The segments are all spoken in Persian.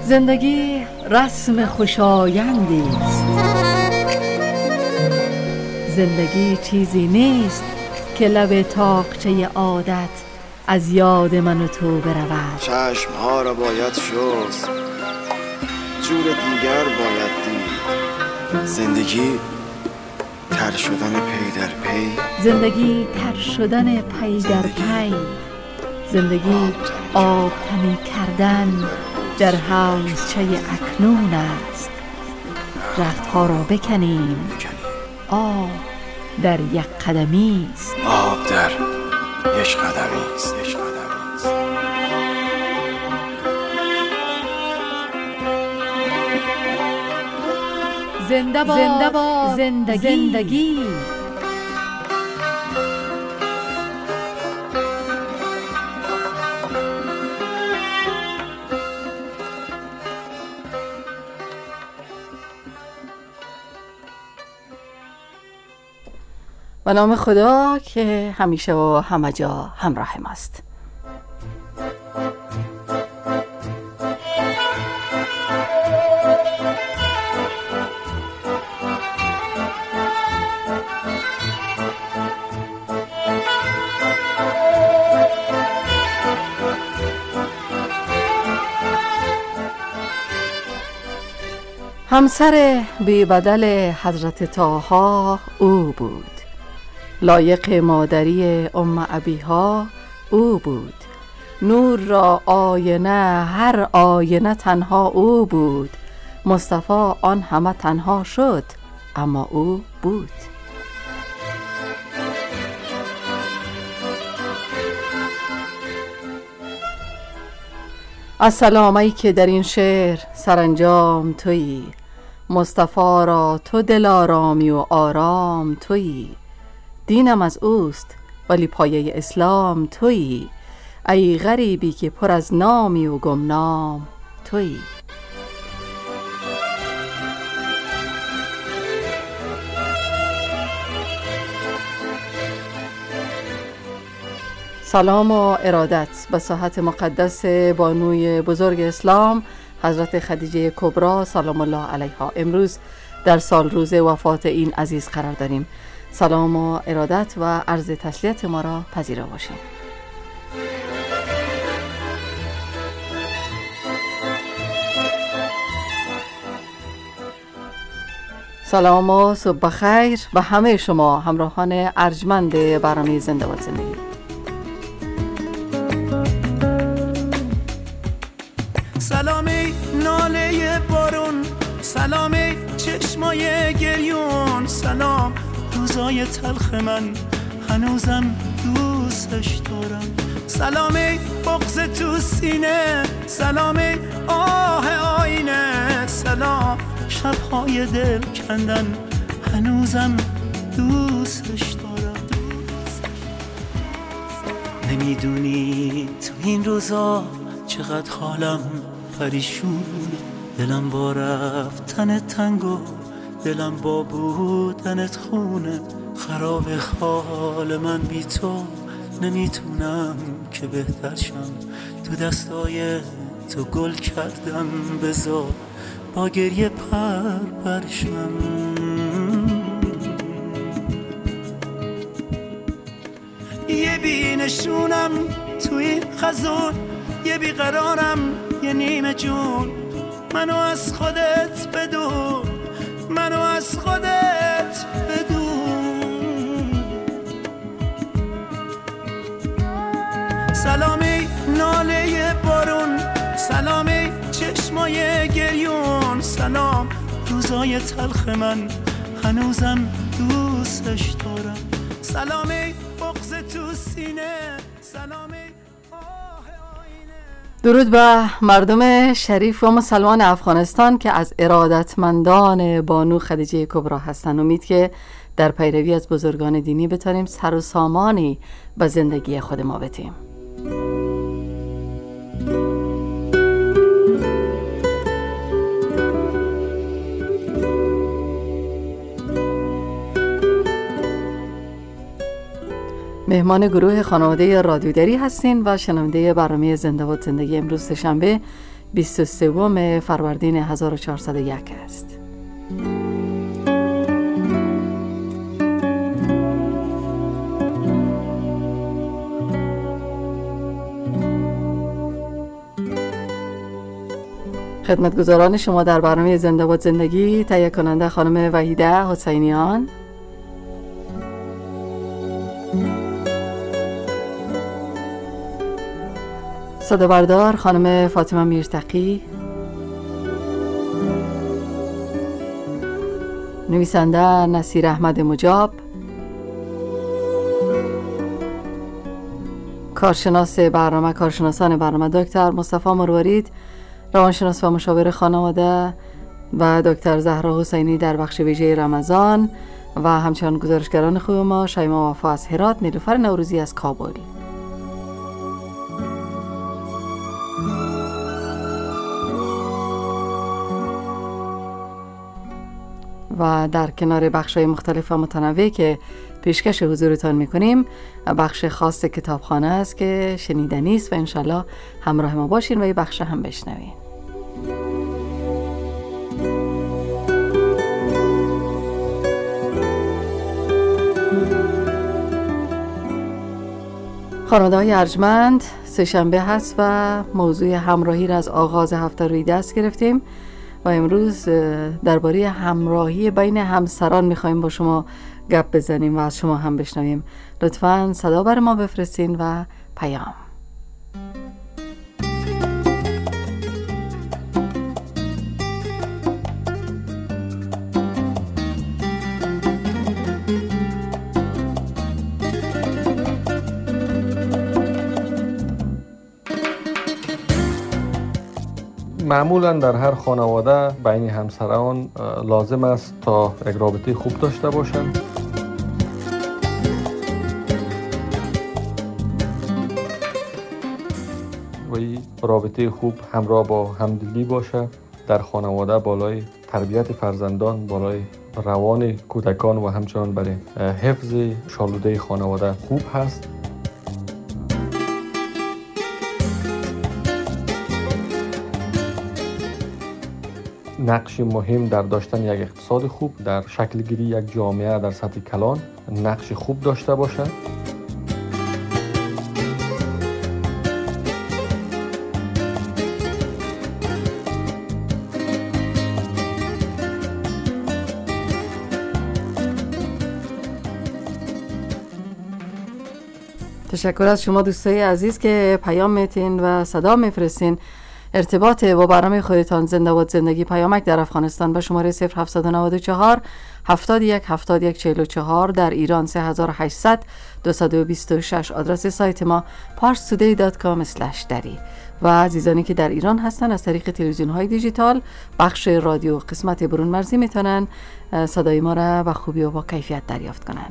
زندگی رسم خوشایندی است. زندگی چیزی نیست که لب طاقچه عادت از یاد من و تو برود. چشمها را باید شست، جور دیگر باید دید. زندگی تر شدن پی در پی، زندگی تر شدن پی در پی، زندگی آبتنی کردن در حوضچه اکنون است. رختها را بکنیم، آب در یک قدمی است. آب در یک قدمی است. زنده باد زندگی. به نام خدا که همیشه و همه جا همراه ماست. همسر بی بدل حضرت طاها او بود، لایق مادری ام ابیها او بود، نور را آینه هر آینه تنها او بود، مصطفی آن همه تنها شد اما او بود. السلامی که در این شعر سرانجام تویی، مصطفی را تو دلارامی و آرام تویی، دینم از اوست ولی پایه اسلام تویی، ای غریبی که پر از نامی و گمنام تویی. سلام و ارادت به ساحت مقدس بانوی بزرگ اسلام حضرت خدیجه کبری سلام الله علیها. امروز در سال روز وفات این عزیز قرار داریم. سلام و ارادت و عرض تسلیت ما را پذیرا باشیم. سلام و صبح بخیر به همه شما همراهان ارجمند برنامه زنده باد زندگی. سلامی ناله بارون، سلامی چشمای گریون، سلام روزای تلخ من هنوزم دوستش دارم، سلامی بغض تو سینه، سلامی آه آینه، سلام شبهای دل کندن هنوزم دوستش دارم. نمیدونی تو این روزا چقدر حالم پریشون، دلم با رفتن تنگو، دلم با بودنت خونه، خراب حال من بی تو، نمیتونم که بهتر شم، تو دستای تو گل کردم، بذار با گریه پرشم. یه بینشونم توی خزون، یه بیقرارم یه نیمه جون، منو از خودت بدون، منو از خودت بدون. سلامی ناله بارون، سلامی چشمای گریون، سلام روزای تلخ من هنوزم دوستش دارم، سلامی بغض تو سینه، سلامی. درود به مردم شریف و مسلمان افغانستان که از ارادتمندان بانو خدیجه کبری هستند. امید که در پیروی از بزرگان دینی بتانیم سر و سامانی به زندگی خود ما بدیم. مهمان گروه خانواده رادیودری هستین و شنونده برنامه زنده باد زندگی امروز سه‌شنبه 23 فروردین 1401 است. خدمتگزاران شما در برنامه زنده باد زندگی، تهیه کننده خانم وحیده حسینیان، صدا بردار خانم فاطمه میرتقی، نویسنده نصیر احمد مجاب، کارشناسان برنامه دکتر مصطفی مروارید، روانشناس و مشاور خانواده، و دکتر زهرا حسینی در بخش ویژه رمضان، و همچنان گزارشگران خوب ما شیما وفا از هرات، نیلوفر نوروزی از کابل. و در کنار بخش‌های مختلف و متنوع که پیشکش حضورتان می‌کنیم، بخش خاص کتابخانه است که شنیدنی است و انشالله همراه ما باشین و این بخش هم بشنوین. خانواده‌های ارجمند، سه‌شنبه هست و موضوع همراهی را از آغاز هفته روی دست گرفتیم و امروز درباره همراهی بین همسران می‌خوایم با شما گپ بزنیم و از شما هم بشنویم. لطفاً صدا بر ما بفرستین و پیام. معمولا در هر خانواده بین همسران لازم است تا یک رابطه خوب داشته باشند. و این رابطه خوب همراه با همدلی باشه در خانواده، بالای تربیت فرزندان، بالای روان کودکان و همچنان برای حفظ شالوده خانواده خوب هست. نقش مهم در داشتن یک اقتصاد خوب، در شکل گیری یک جامعه در سطح کلان نقش خوب داشته باشد. تشکر از شما دوستای عزیز که پیام میتین و صدا میفرستین. ارتباط با برنامه خودتان زنده باد زندگی پیامک در افغانستان به شماره 0794 71 71 44، در ایران 3800 226. آدرس سایت ما parstoday.com/dari. و عزیزانی که در ایران هستن از طریق تلویزیون های دیجیتال بخش رادیو قسمت برون مرزی میتونن صدای ما را به خوبی و با کیفیت دریافت کنن.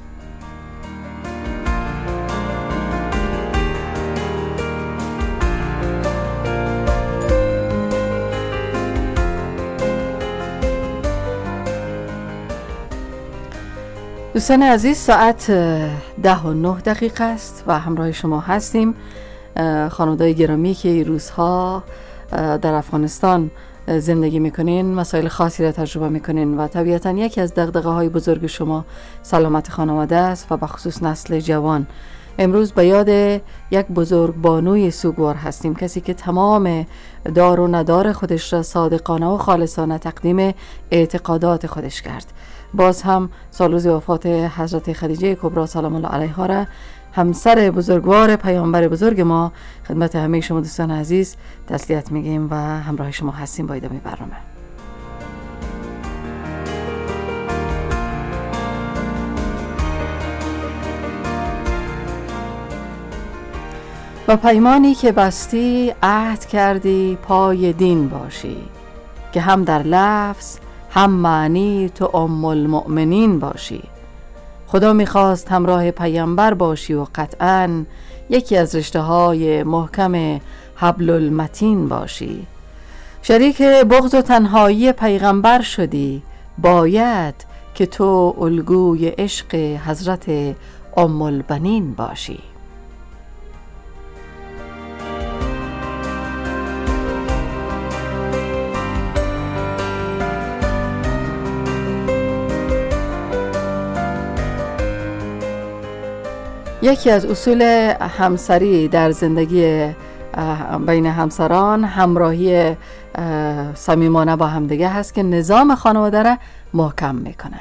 دوستان عزیز، ساعت 10:09 است و همراه شما هستیم. خانواده‌های گرامی که این روزها در افغانستان زندگی میکنین مسائل خاصی را تجربه میکنین و طبیعتاً یکی از دغدغه‌های بزرگ شما سلامت خانواده است و به خصوص نسل جوان. امروز به یاد یک بزرگ بانوی سوگوار هستیم، کسی که تمام دار و ندار خودش را صادقانه و خالصانه تقدیم اعتقادات خودش کرد. باز هم سالروز وفات حضرت خدیجه کبری سلام الله علیها را، همسر بزرگوار پیامبر بزرگ ما، خدمت همه شما دوستان عزیز تسلیت میگیم و همراه شما هستیم با ادامه برنامه. و پیمانی که بستی عهد کردی پای دین باشی، که هم در لفظ هم معنی تو ام المؤمنین باشی. خدا میخواست همراه پیامبر باشی و قطعاً یکی از رشته های محکم حبل المتین باشی. شریک بغض و تنهایی پیغمبر شدی، باید که تو الگوی عشق حضرت ام البنین باشی. یکی از اصول همسری در زندگی بین همسران همراهی صمیمانه با همدیگه هست که نظام خانواده را محکم میکنه.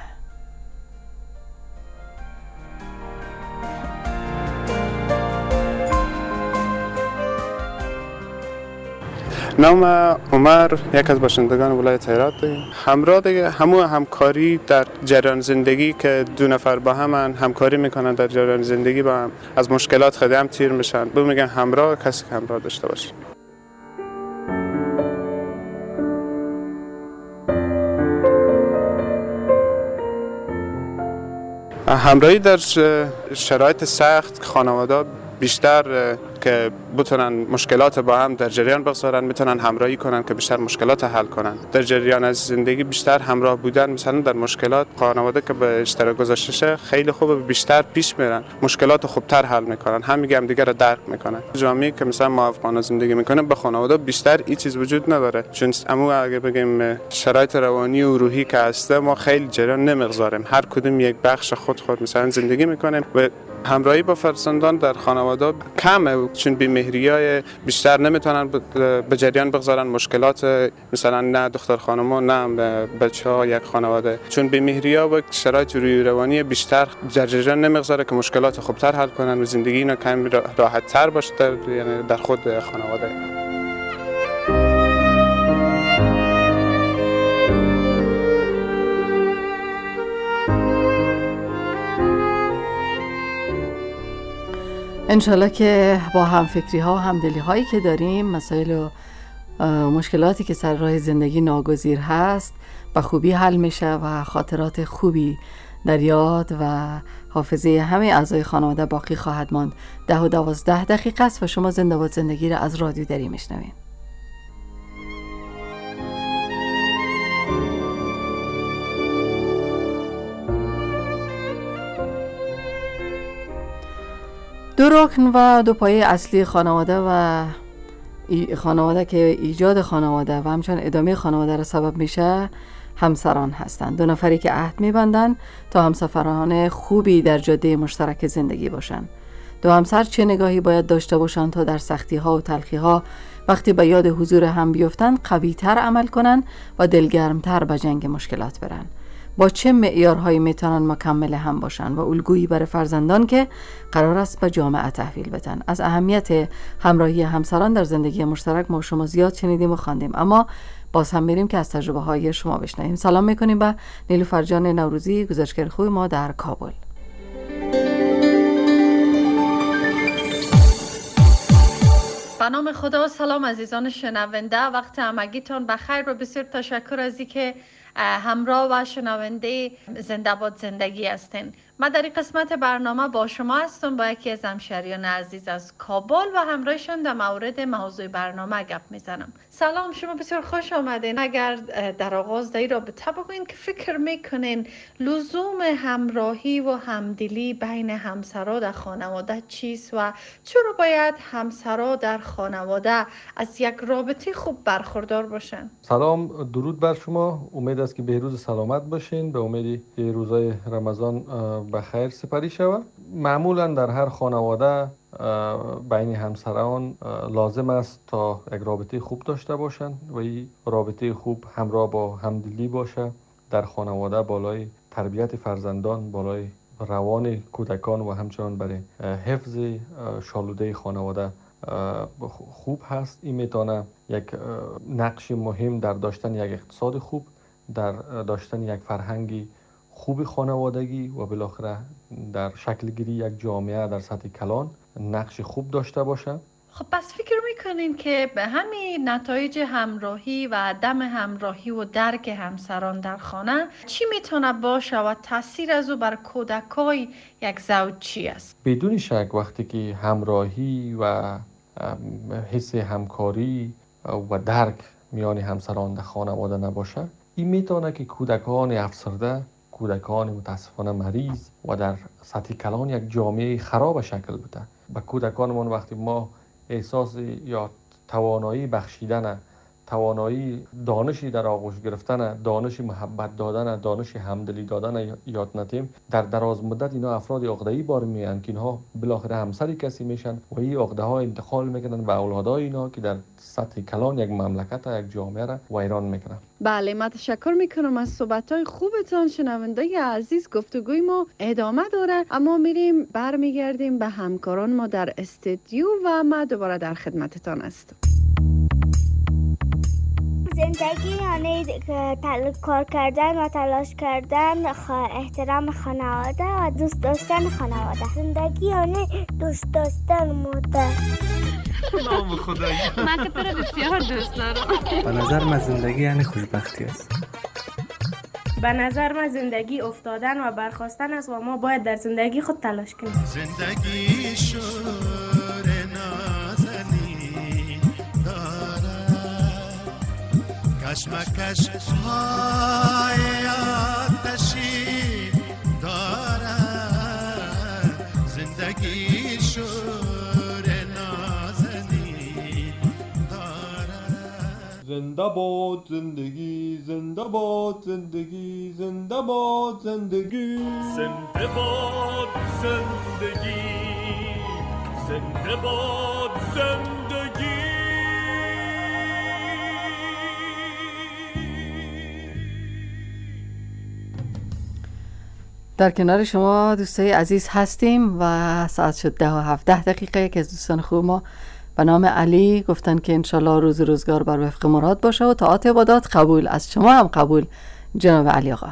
نام عمر، یک از باشندگان ولایت هرات دیگه. همراه دیگه همکاری در جریان زندگی که دو نفر با همکاری میکنن در جریان زندگی با هم از مشکلات خودم تیر میشن. به میگن همراه، کسی که همراه داشته باشه. همراهی در شرایط سخت خانواده بیشتر که بتونن مشکلات با هم در جریان بگذارن، میتونن همراهی کنن که بیشتر مشکلات حل کنن. در جریان از زندگی بیشتر همراه بودن، مثلا در مشکلات خانواده که به اشتراک گذاشته شه خیلی خوبه، بیشتر پیش میرن، مشکلات خوبتر حل میکنن، هم دیگه رو درک میکنن. جامعه که مثلا موافقانه زندگی میکنه به خانواده بیشتر این چیز وجود نداره، چون اما اگه بگیم شرایط روانی و روحی که هسته ما خیلی جریان نمیگذاریم، هر کدوم یک بخش خود مثلا زندگی میکنیم و همراهی با فرزندان در خانواده کمه، چون بی‌مهریای بیشتر نمیتونن به جریان بگذارن مشکلات مثلا نه دختر خانم‌ها نه بچه‌ها یک خانواده، چون بی‌مهریا و شرایط روحی روانی بیشتر در جریان نمیگذاره که مشکلات خوبتر حل کنن و زندگی اینا کمی راحت‌تر باشه یعنی در خود خانواده. انشالله که با همفکری ها و همدلی هایی که داریم مسائل و مشکلاتی که سر راه زندگی ناگزیر هست به خوبی حل میشه و خاطرات خوبی در یاد و حافظه همه اعضای خانواده باقی خواهد ماند. 10 و 12 دقیقه است و شما زنده باد زندگی را از رادیو دری میشنوین. دو رکن و دو پایه اصلی خانواده و خانواده که ایجاد خانواده و همچنین ادامه خانواده را سبب میشه همسران هستند. دو نفری که عهد میبندن تا همسفران خوبی در جاده مشترک زندگی باشن. دو همسر چه نگاهی باید داشته باشن تا در سختی ها و تلخی ها وقتی به یاد حضور هم بیفتن قوی تر عمل کنن و دلگرمتر به جنگ مشکلات برن. با چه معیارهایی میتونن مکمل هم باشن و الگویی برای فرزندان که قرار است به جامعه تحویل بدن. از اهمیت همراهی همسران در زندگی مشترک ما شما زیاد شنیدیم و خواندیم، اما باز هم میریم که از تجربه های شما بشنویم. سلام میکنیم به نیلوفر جان نوروزی، گزارشگر خوب ما در کابل. به نام خدا. سلام عزیزان شنونده، وقت همگیتان بخیر و بسیار تشکر از اینکه همراه و شنونده زنده باد زندگی هستین. من در این قسمت برنامه با شما هستم با یکی از همشهریان عزیز از کابل و همراهشان در مورد موضوع برنامه گپ میزنم. سلام، شما بسیار خوش آمدین. اگر در آغاز در این رابطه بگوین که فکر میکنین لزوم همراهی و همدلی بین همسرا در خانواده چیست و چرا باید همسرا در خانواده از یک رابطه خوب برخوردار باشن؟ سلام، درود بر شما. امید است که به روز سلامت باشین. به امیدی که روزای رمضان به خیر سپری شود. معمولا در هر خانواده بین همسران لازم است تا یک رابطه خوب داشته باشند و این رابطه خوب همراه با همدلی باشه. در خانواده بالای تربیت فرزندان، بالای روان کودکان و همچنان برای حفظ شالوده خانواده خوب هست. این میتونه یک نقش مهم در داشتن یک اقتصاد خوب، در داشتن یک فرهنگی خوب خانوادگی و بالاخره در شکل گیری یک جامعه در سطح کلان نقش خوب داشته باشه. خب پس فکر میکنین که به همین نتایج همراهی و عدم همراهی و درک همسران در خانه چی میتونه باشه و تاثیر از او بر کودکای یک زوج چی است؟ بدون شک وقتی که همراهی و حس همکاری و درک میان همسران در خانواده نباشه، این میتونه که کودکان افسرده، کودکان متاسفانه مریض و در سطح کلان یک جامعه خراب شکل بده. به کودکانمون وقتی ما احساس یا توانایی بخشیدن توانایی دانشی در آغوش گرفتن، دانش محبت دادن، دانش همدلی دادن یاد نتیم، در دراز مدت اینا افراد عقده‌ای بار میان که اینها بالاخره همسر کسی میشن و این عقده ها انتقال میکنن به اولادای اینا که در سطح کلان یک مملکت یک جامعه را ویران میکنن. بله، من تشکر میکنم از صحبت‌های خوبتان. شنونده عزیز، گفتگوی ما ادامه داره، اما میریم برمیگردیم به همکاران ما در استودیو و ما دوباره در خدمتتان هستم. زندگی یعنی کار کردن و تلاش کردن، احترام خانواده و دوست داشتن خانواده. زندگی یعنی دوست داشتن مادر. نام خدایی. من که تو رو بسیار دوست دارم. به نظر من زندگی یعنی خوشبختی است. به نظر من زندگی افتادن و برخاستن است و ما باید در زندگی خود تلاش کنیم. زندگی شور نازنین دارد، کشمکش های آتشین دارد. زندگی شور نازنین دارد. زنده باد زندگی، زنده باد زندگی، زنده باد زندگی، زنده باد زندگی، زنده باد زندگی. در کنار شما دوستای عزیز هستیم و ساعت شد 10:17 که از دوستان خوب ما به نام علی گفتن که انشالله روز روزگار بر وفق مراد باشه و طاعات عبادات قبول. از شما هم قبول جناب علی آقا.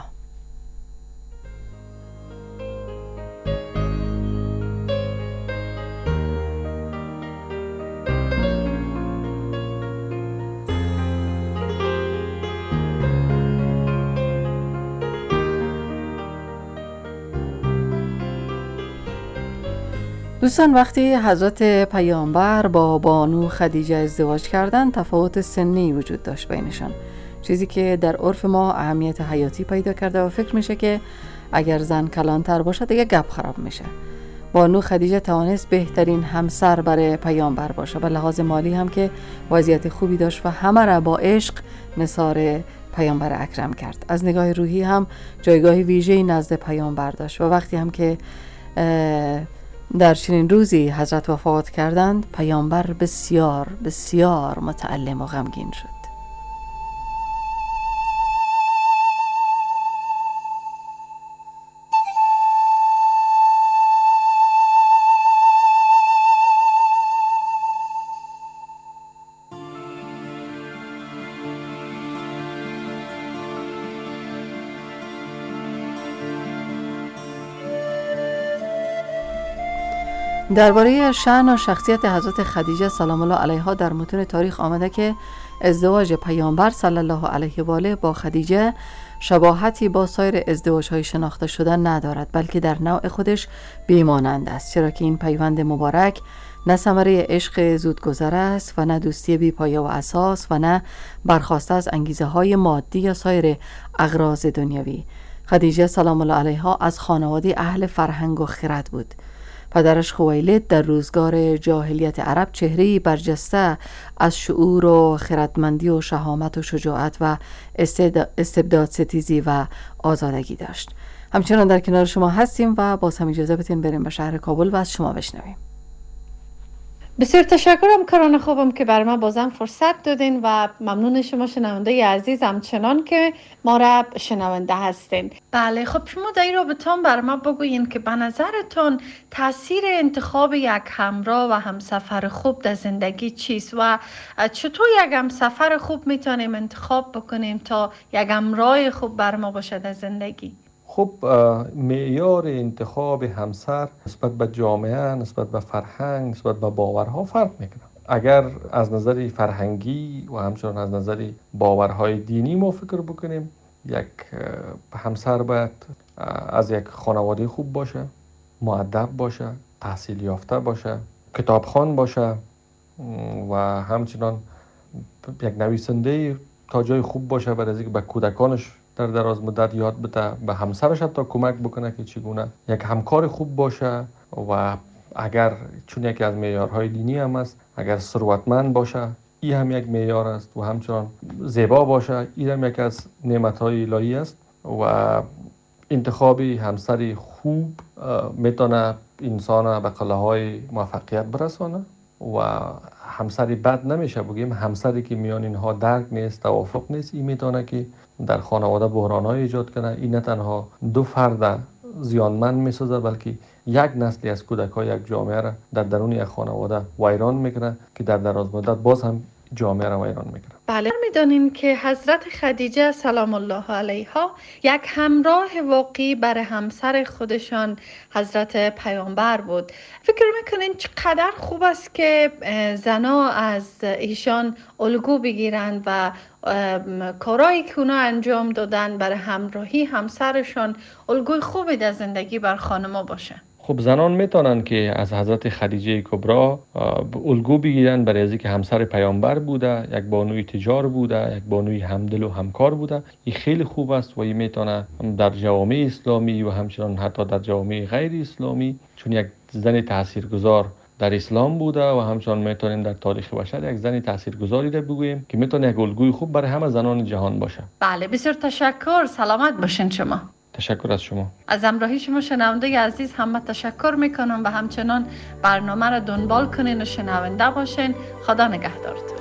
دوستان، وقتی حضرت پیامبر با بانو خدیجه ازدواج کردند تفاوت سنی وجود داشت بینشان، چیزی که در عرف ما اهمیت حیاتی پیدا کرده و فکر میشه که اگر زن کلانتر باشه دیگه گپ خراب میشه. بانو خدیجه توانست بهترین همسر برای پیامبر باشه، به لحاظ مالی هم که وضعیت خوبی داشت و همه را با عشق نثار پیامبر اکرم کرد. از نگاه روحی هم جایگاه ویژه‌ای نزد پیامبر داشت و وقتی هم که در چنین روزی حضرت وفات کردند پیامبر بسیار بسیار متألم و غمگین شد. درباره شأن و شخصیت حضرت خدیجه سلام الله علیها در متون تاریخ آمده که ازدواج پیامبر صلی الله علیه و آله با خدیجه شباهتی با سایر ازدواج‌های شناخته شده ندارد، بلکه در نوع خودش بی‌مانند است، چرا که این پیوند مبارک نه ثمره عشق زودگذر است و نه دوستی بی‌پایه و اساس و نه برخاسته از انگیزه‌های مادی یا سایر اغراض دنیوی. خدیجه سلام الله علیها از خانواده اهل فرهنگ و خرد بود. پدرش خویلد در روزگار جاهلیت عرب چهره‌ای برجسته از شعور و خردمندی و شهامت و شجاعت و استبداد ستیزی و آزادگی داشت. همچنان در کنار شما هستیم و باز هم اجازه بدین بریم به شهر کابل و از شما بشنویم. بسیار تشکرم کاران خوبم که بر من بازم فرصت دادین و ممنون شما شنونده عزیزم چنان که ما را شنونده هستین. بله، خب شما در این رابطه بر من بگوین که به نظرتون تاثیر انتخاب یک همراه و همسفر خوب در زندگی چیست و چطور یک همسفر خوب میتونیم انتخاب بکنیم تا یک همراه خوب بر ما باشه در زندگی؟ خب معیار انتخاب همسر نسبت به جامعه، نسبت به فرهنگ، نسبت به باورها فرق میکنه. اگر از نظر فرهنگی و همچنان از نظر باورهای دینی ما فکر بکنیم، یک همسر باید از یک خانواده خوب باشه، مؤدب باشه، تحصیل یافته باشه، کتابخوان باشه و همچنان یک نویسنده تا جای خوب باشه برای اینکه به کودکانش در دراز مدت یاد بده، به همسرش حتی کمک بکنه که چگونه یک همکار خوب باشه و اگر چون یکی از معیارهای دینی هم است اگر ثروتمند باشه، این هم یک معیار است و همچنان زیبا باشه، این هم یک از نعمت‌های الهی است و انتخاب همسری خوب میتونه انسان به قله‌های موفقیت برسانه و همسری بد نمیشه بگیم. همسری که میان اینها درک نیست، توافق نیست، این میتونه که در خانواده بحران‌های ایجاد کنه. این نه تنها دو فرد زیانمند میسازه بلکه یک نسلی از کودک‌ها یک جامعه را در درون یک خانواده ویران میکنه که در دراز مدت باز هم جامعه را ویران میکنه. بله، میدانیم که حضرت خدیجه سلام الله علیها یک همراه واقعی برای همسر خودشان حضرت پیامبر بود. فکر میکنین چقدر خوب است که زنا از ایشان الگو بگیرند و کارهایی که اونا انجام دادن برای همراهی همسرشان الگوی خوبی در زندگی بر خانما باشه. خب زنان میتونن که از حضرت خدیجه کبرا الگو بگیرن برای از اینکه همسر پیامبر بوده، یک بانوی تجار بوده، یک بانوی همدل و همکار بوده. این خیلی خوب است و این میتونه در جوامع اسلامی و همچنان حتی در جوامع غیر اسلامی، چون یک زن تاثیرگذار در اسلام بوده و همچنان میتونیم در تاریخ بشر یک زن تاثیرگذاری را بگوییم که میتونه یک الگوی خوب برای همه زنان جهان باشه. بله، بسیار تشکر. سلامت باشین شما. تشکر از شما. از همراهی شما شنونده عزیز همه تشکر میکنم و همچنان برنامه را دنبال کنین و شنونده باشین. خدا نگهدارتون.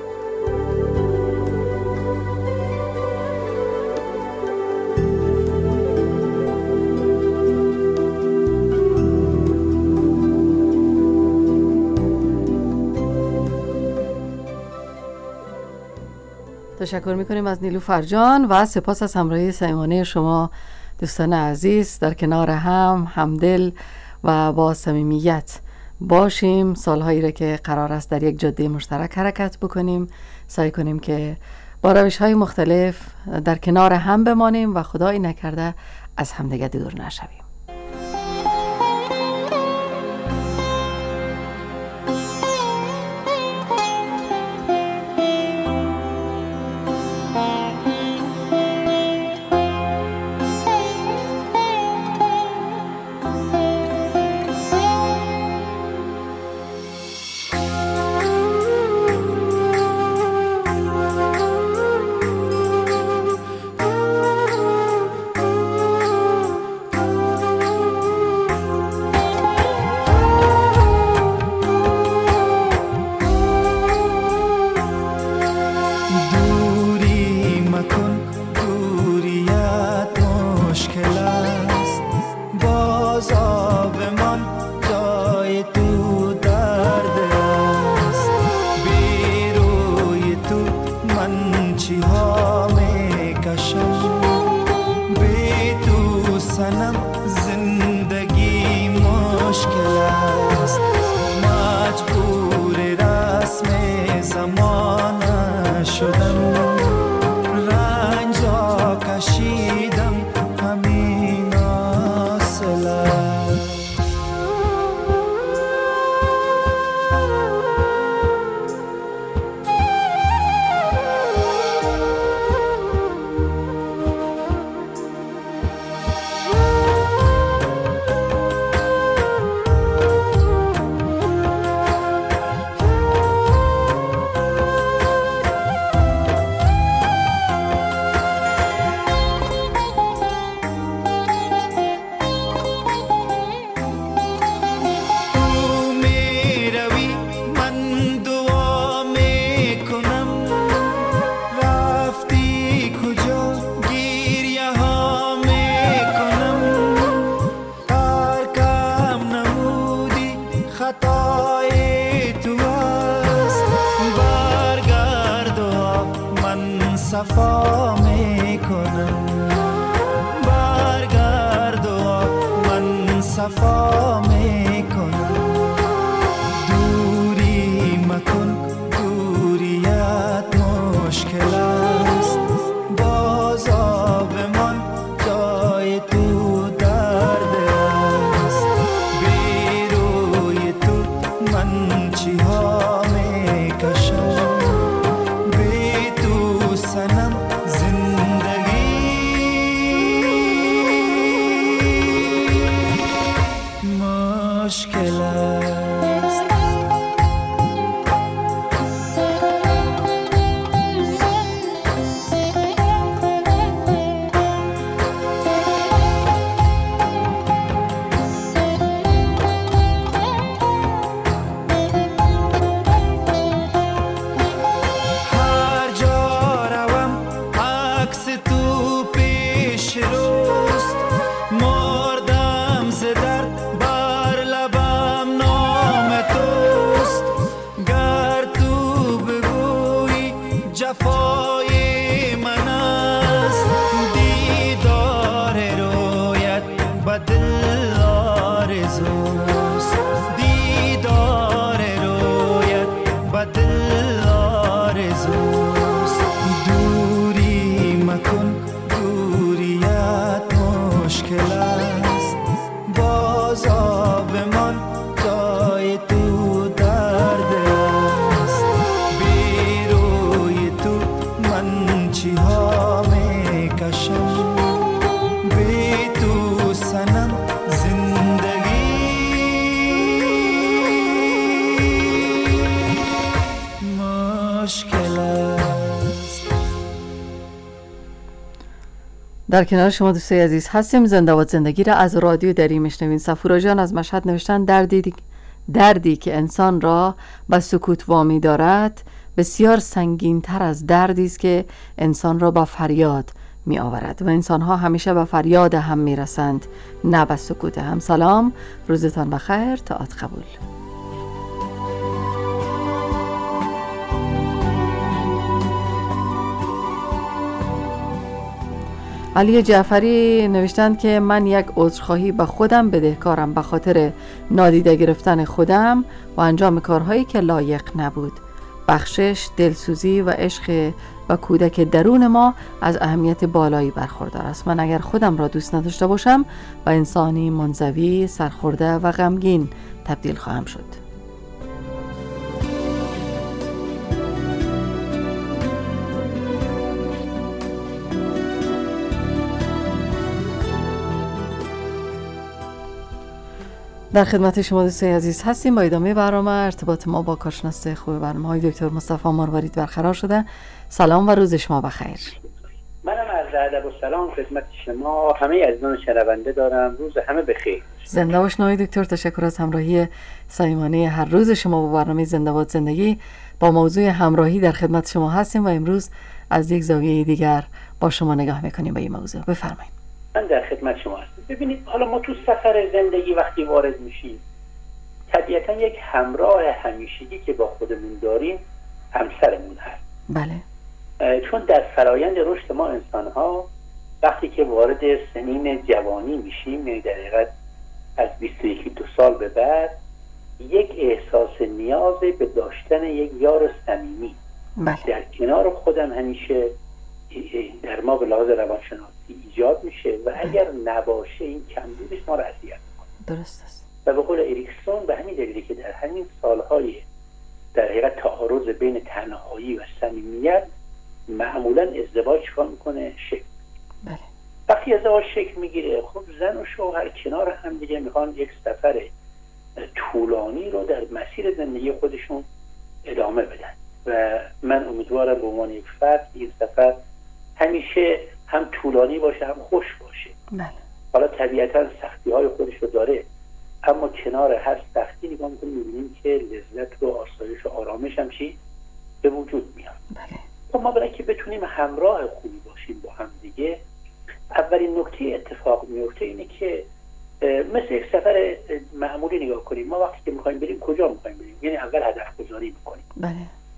تشکر میکنیم از نیلوفر جان و سپاس از همراهی صمیمانه شما دوستان عزیز. در کنار هم همدل و با صمیمیت باشیم. سالهایی را که قرار است در یک جاده مشترک حرکت بکنیم، سعی کنیم که با روش‌های مختلف در کنار هم بمانیم و خدایی نکرده از همدیگه دور نشویم. صفا میکنم، برگرد و من صفا میکنم. دوری مکن، دوریت مشکل است، باز بمان جای تو درد است. بی روی تو من چی ها میکشم، بی تو سنم زندگی مشکل است. جفای من است دیدار رویت به دل آرزوست دیدار رویت به دل آرزوست دوری مکن دوریت مشکل است باز بمان جای تو درد است بیروی تو من چی ها میکشم بی تو سنم زندگی مشکل است. در کنار شما دوستای عزیز هستیم. زنده باد زندگی را از رادیو دری میشنوین. صفورا جان از مشهد نوشتن دردی که انسان را به سکوت وامی دارد بسیار سنگین تر از دردی است که انسان را به فریاد می آورد و انسان ها همیشه به فریاد هم می رسند نه به سکوت هم. سلام، روزتان بخیر، طاعت قبول. علی جعفری نوشتند که من یک عذرخواهی به خودم بدهکارم به خاطر نادیده گرفتن خودم و انجام کارهایی که لایق نبود. بخشش، دلسوزی و عشق و کودک درون ما از اهمیت بالایی برخوردار است. من اگر خودم را دوست نداشته باشم و انسانی منزوی، سرخورده و غمگین تبدیل خواهم شد. در خدمت شما دوستای عزیز هستیم. با ادامه برنامه ارتباط ما با کارشناس خوب برنامه‌های دکتر مصطفی مروارید برقرار شده. سلام و روز شما بخیر. منم عرض ادب و سلام خدمت شما همه عزیزان شنونده دارم. روز همه بخیر. زنده باشین دکتر. تشکر از همراهی صمیمانه هر روز شما با برنامه زنده باد زندگی. با موضوع همراهی در خدمت شما هستیم و امروز از یک زاویه دیگر با شما نگاه می‌کنیم به این موضوع. بفرمایید. من در خدمت شما هستم. ببینید حالا ما تو سفر زندگی وقتی وارد میشیم طبیعتا یک همراه همیشگی که با خودمون داریم همسرمون هست. بله. چون در فرایند رشد ما انسان‌ها وقتی که وارد سنین جوانی میشیم، یعنی در حقیقت از 21-2 سال به بعد، یک احساس نیاز به داشتن یک یار صمیمی در کنار خودم همیشه در ما به لحاظ روانشناسی ایجاد میشه و اگر نباشه این کمبودش ما را اذیت میکنه. درست است. و به قول اریکسون به همین دلیلی که در همین سالهای در حقیقت تعارض بین تنهایی و صمیمیت معمولا ازدواج چیکار میکنه؟ شکل. بله. وقتی ازدواج شکل میگیره خب زن و شوهر کنار هم دیگه میخوان یک سفر طولانی رو در مسیر زندگی خودشون ادامه بدن و من امیدوارم به عنوان یک فرد این سفر همیشه هم طولانی باشه هم خوش باشه. بله. حالا طبیعتا سختی های خودش رو داره اما کنار هر سختی نگاه میکنیم میبینیم که لذت و آسایش و آرامش هم چی به وجود میاد. بله. خب ما برای که بتونیم همراه خوبی باشیم با هم دیگه اولین نکته اتفاق میفته اینه که مثل یک سفر معمولی نگاه کنیم. ما وقتی که میخوایم بریم کجا میخوایم بریم؟ یعنی اول هدف گذاری میکنیم. بله.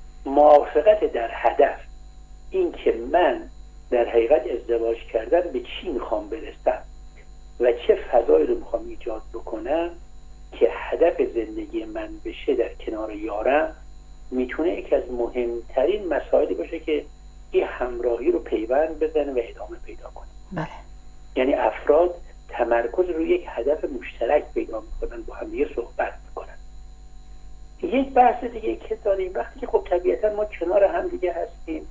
موافقت در هدف، این که من در حقیقت ازدواج کردن به چی میخوام برسم و چه فضایی رو میخوام ایجاد بکنم که هدف زندگی من بشه در کنار یارم، میتونه یکی از مهمترین مسائلی باشه که این همراهی رو پیوند بزنه و ادامه پیدا کنه. بله. یعنی افراد تمرکز روی یک هدف مشترک پیدا میکنن، با هم دیگه صحبت میکنن. یک بحث دیگه که داریم وقتی که خب طبیعتا ما کنار هم دیگه هستیم،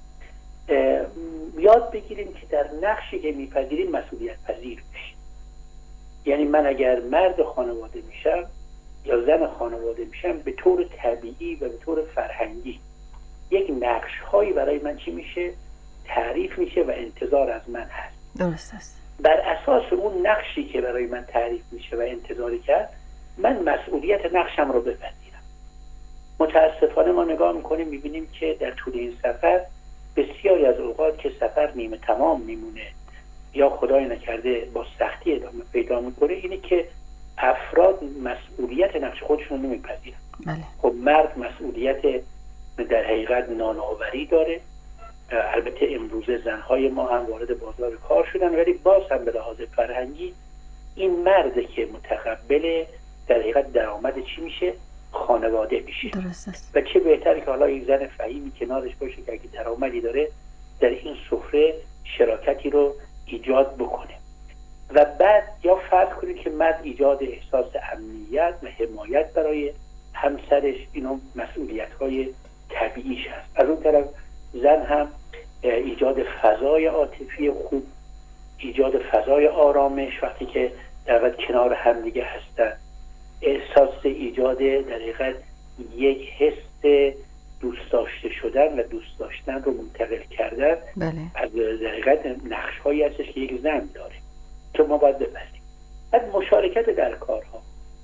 یاد بگیریم که در نقشی که میپذیریم مسئولیت پذیر بشیم. یعنی من اگر مرد خانواده میشم یا زن خانواده میشم، به طور طبیعی و به طور فرهنگی یک نقش هایی برای من چی میشه؟ تعریف میشه و انتظار از من هست. درست است. بر اساس اون نقشی که برای من تعریف میشه و انتظاری کرد، من مسئولیت نقشم رو بپذیرم. متاسفانه ما نگاه میکنیم میبینیم که در طول این سفر بسیاری از اوقات که سفر نیمه تمام میمونه یا خدای نکرده با سختی ادامه پیدا میکنه، اینه که افراد مسئولیت نقش خودشون رو نمیپذیرن. بله. خب مرد مسئولیت در حقیقت نانآوری داره، البته امروزه زنهای ما هم وارد بازار کار شدن، ولی باز هم به لحاظ فرهنگی این مرد که متقبل در حقیقت درآمد چی میشه؟ خانواده میشه. درست است. و چه بهتر که حالا یک زن فهیمی کنارش باشه که اگه درآمدی داره در این سفره شراکتی رو ایجاد بکنه. و بعد یا فرض کنید که مرد ایجاد احساس امنیت و حمایت برای همسرش، اینو مسئولیت‌های طبیعیش هست. از اون طرف زن هم ایجاد فضای عاطفی خوب، ایجاد فضای آرامش وقتی که در واقع کنار همدیگه هستن، احساس ایجاد در حقیقت یک حس دوست داشته شدن و دوست داشتن رو منتقل کردن. بله. از در حقیقت نقش‌هایی هستش که یک زن داره که ما باید بپذیریم. از مشارکت در کارها،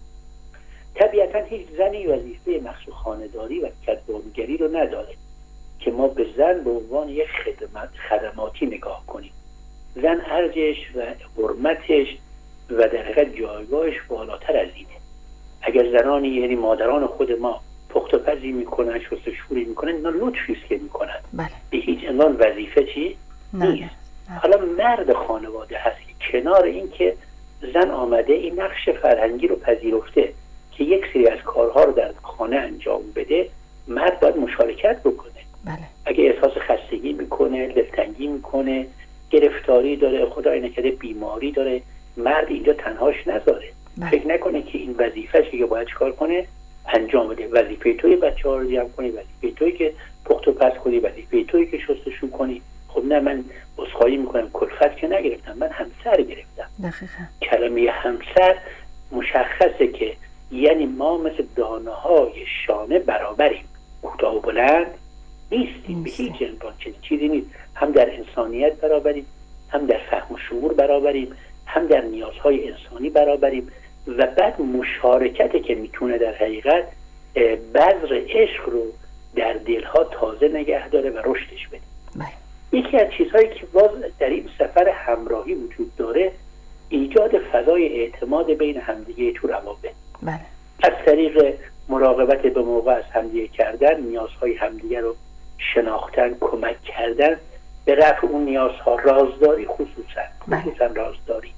طبیعتا هیچ زنی وظیفه مخصوص خانه‌داری و کدبانگری رو نداره که ما به زن به عنوان یک خدماتی نگاه کنیم. زن ارجش و حرمتش و در حقیقت جایگاهش بالاتر از اینه. اگر زنانی یعنی مادران خود ما پخت و پزی میکنن، شستشویی میکنن، اینا لطفی است که میکنن. بله. به هیچ عنوان وظیفه چی؟ نیست. حالا مرد خانواده هست که کنار این که زن آمده این نقش فرهنگی رو پذیرفته که یک سری از کارها رو در خانه انجام بده، مرد باید مشارکت بکنه. بله. اگه احساس خستگی میکنه، دلتنگی میکنه، گرفتاری داره، خدای نکرده بیماری داره، مرد اینجا تنهاش نذاره. فکر نکنه که این وظیفه‌شه که باید چیکار کنه، انجام بده. وظیفه توی بچه‌ها رو جمع کنی، وظیفه توی که پخت و پز کنی، وظیفه توی که شستشو کنی. خب نه، من عذرخواهی میکنم، کلفت که نگرفتم، من همسر گرفتم. دقیقاً. کلمه همسر مشخصه که یعنی ما مثل دانه‌های شانه برابریم، کوتاه و بلند نیستیم. به هیچ عنوان چیزی نیست. هم در انسانیت برابریم، هم در فهم و شعور برابریم، هم در نیازهای انسانی برابریم. و بعد مشارکتی که میتونه در حقیقت بذر عشق رو در دلها تازه نگه داره و رشدش بده. یکی از چیزهایی که باز در این سفر همراهی وجود داره، ایجاد فضای اعتماد بین همدیگه تو روابط. بله. از طریق مراقبت به موقع از همدیگه کردن، نیازهای همدیگه رو شناختن، کمک کردن به رفع اون نیازها، رازداری خصوصا رازداری،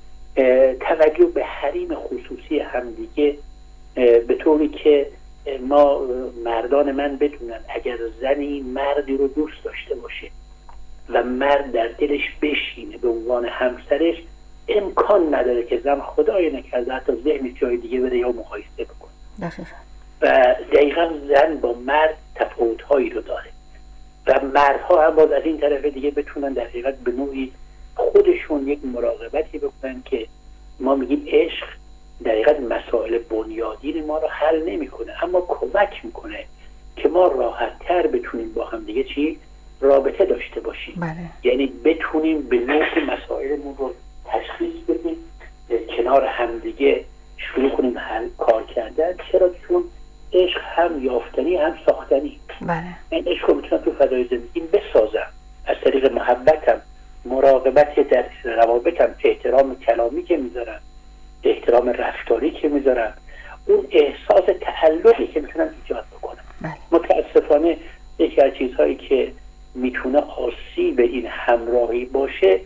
توجه به حریم خصوصی همدیگه، به طوری که ما مردان من بدونن اگر زنی مردی رو دوست داشته باشه و مرد در دلش بشینه به عنوان همسرش، امکان نداره که زن خدای نکرده حتی ذهنش جای دیگه بره یا مقایسه بکنه. و دقیقا زن با مرد تفاوت‌هایی رو داره و مردها هم باز از این طرف دیگه بتونن در حقیقت به نوعی خودشون یک مراقبتی بکنن که ما میگیم عشق در حقیقت مسائل بنیادین ما رو حل نمیکنه، اما کمک میکنه که ما راحت‌تر بتونیم با هم دیگه رابطه داشته باشیم. بله. یعنی بتونیم به نوعی مسائلمون رو تشخیص بدیم، کنار همدیگه شروع کنیم کار کردن. چرا؟ چون عشق هم یافتنی هم ساختنی. بله. من عشق رو میتونم تو فضای زندگیم بسازم از طریق محبتم، مراقبت در روابطم، احترام کلامی که میذارم، احترام رفتاری که میذارم، اون احساس تعلقی که میتونم ایجاد بکنم. بله. متاسفانه یکی از چیزهایی که میتونه آسیب این همراهی باشه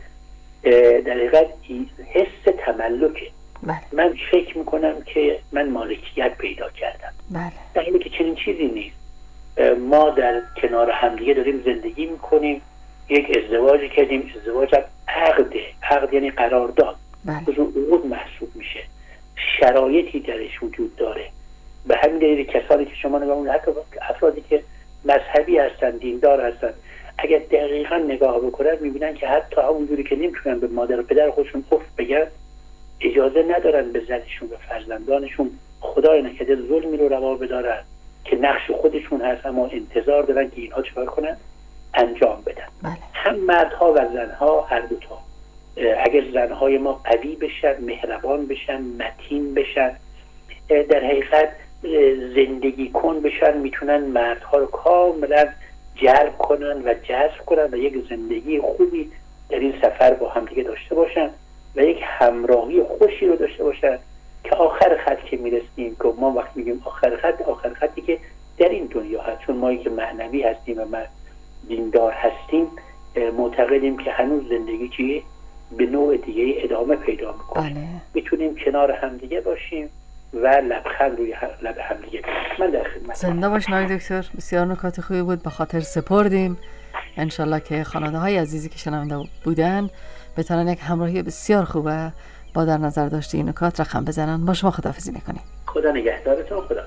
در حقیقت حس تملکه. بله. من فکر میکنم که من مالکیت پیدا کردم. بله. در حالی که چنین چیزی نیست. ما در کنار همدیگه داریم زندگی میکنیم، یک ازدواجی کردیم، ازدواج هم عقد یعنی قرارداد، جزو عقود محسوب میشه، شرایطی درش وجود داره. به همین دلیل کسانی که شما نگاه میکنید، افرادی که مذهبی هستن، دیندار هستن، اگر دقیقا نگاه بکنن میبینن که حتی همونجوری که نمیتونن به مادر و پدر خودشون اف بگن، اجازه ندارن به زنشون و فرزندانشون خدای نکرده ظلمی رو روا بدارن که نقش خودشون هست، اما انتظار دارن که اینها چیکار کنن؟ انجام بدن. بله. هم مردها و زنها هر دوتا اگر زنهای ما قوی بشن، مهربان بشن، متین بشن، در حقیقت زندگی کن بشن، میتونن مردها رو کاملا جلب کنن و جذب کنن و یک زندگی خوبی در این سفر با هم دیگه داشته باشن و یک همراهی خوشی رو داشته باشن که آخر خط که میرسیم، که ما وقت میگیم آخر خطی که در این دنیا هست، چون مایی که معنوی هستیم و دیندار هستیم معتقدیم که هنوز زندگی چیه به نوع دیگه ادامه پیدا میکنه. میتونیم کنار همدیگه باشیم و لبخند روی لب همدیگه بزنیم. من در خدمت. زنده باشین آقای دکتر، بسیار نکات خوبی بود، به خاطر سپردیم. انشالله که خانواده های عزیزی که شنونده بودن بتونن یک همراهی بسیار خوبه با در نظر داشته این نکات رقم بزنن. با شما خداحافظی میکنیم. خدا نگهدارتون. خدا.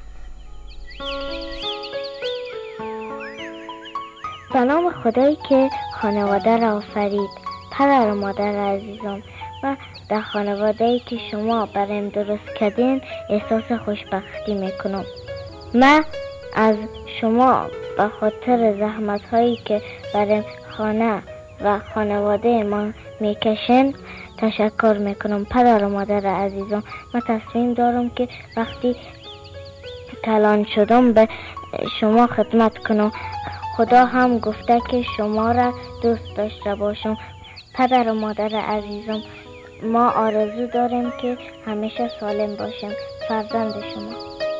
به نام خدایی که خانواده را آفرید، پدر و مادر عزیزم، و در خانواده‌ای که شما برایم درست کردین احساس خوشبختی میکنم. من از شما به خاطر زحمت‌هایی که برای خانه و خانواده ما میکشن تشکر میکنم. پدر و مادر عزیزم، من تصمیم دارم که وقتی کلان شدم به شما خدمت کنم. خدا هم گفته که شما را دوست داشته باشم. پدر و مادر عزیزم، ما آرزو داریم که همیشه سالم باشیم. فرزند شما.